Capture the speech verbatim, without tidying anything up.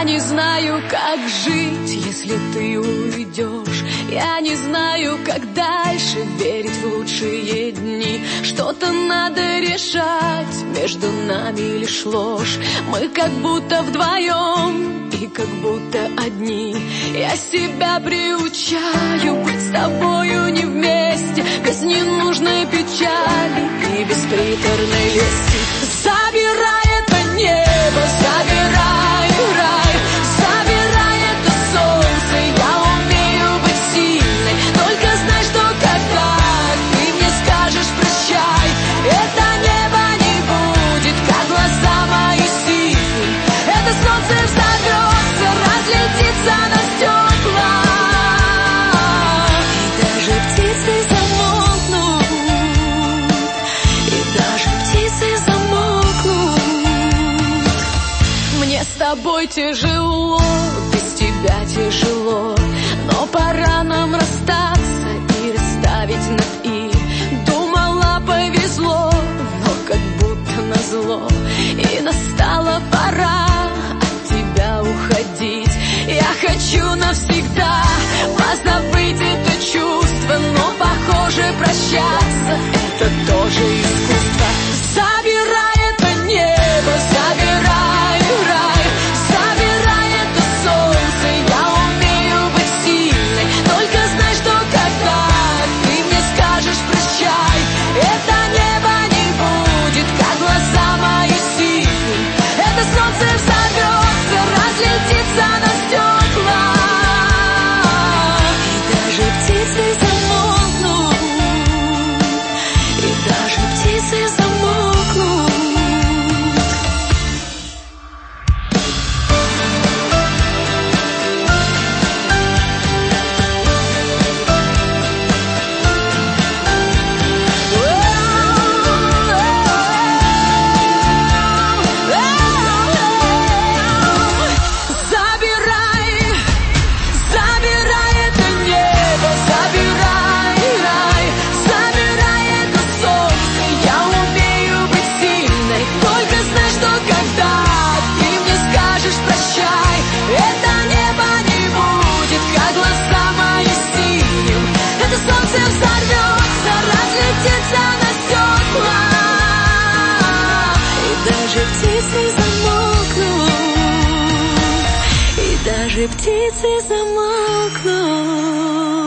не знаю, как жить, если ты уйдешь. Я не знаю, как дальше верить в лучшие дни. Что-то надо решать, между нами лишь ложь. Мы как будто вдвоем и как будто одни. Я себя приучаю быть с тобою не вместе, без ненужной печали и без приторной лести. Забирай это небо, забирай рай, забирай это солнце. Я умею быть сильной, только знай, что когда ты мне скажешь прощай, это небо не будет, как глаза мои синие. Это солнце взорвется, разлетится на стекла, и даже птицы замолкнут, и даже птицы замолкнут. Мне с тобой тяжело, без тебя тяжело, но пора нам расстаться и расставить над «и». Думала, повезло, но как будто назло, и настала пора от тебя уходить. Я хочу навсегда позабыть это чувство, но, похоже, прощаться — это тоже искусство. Забирай это небо, забирай рай, забирай это солнце. Я умею быть сильной, только знай, что когда ты мне скажешь прощай, это небо не будет, как глаза мои синие. Это солнце взорвется, разлетится на стекла, и даже птицы замолкнут, и даже птицы замолкнут. Забирай, забирай это небо, забирай рай, забирай это солнце. Я умею быть сильной, только знай, что когда ты мне скажешь прощай, это небо не будет, как глаза мои синим. Это солнце взорвется, разлетится на стекла, и даже птицы замолкнут, и даже птицы замолкнут.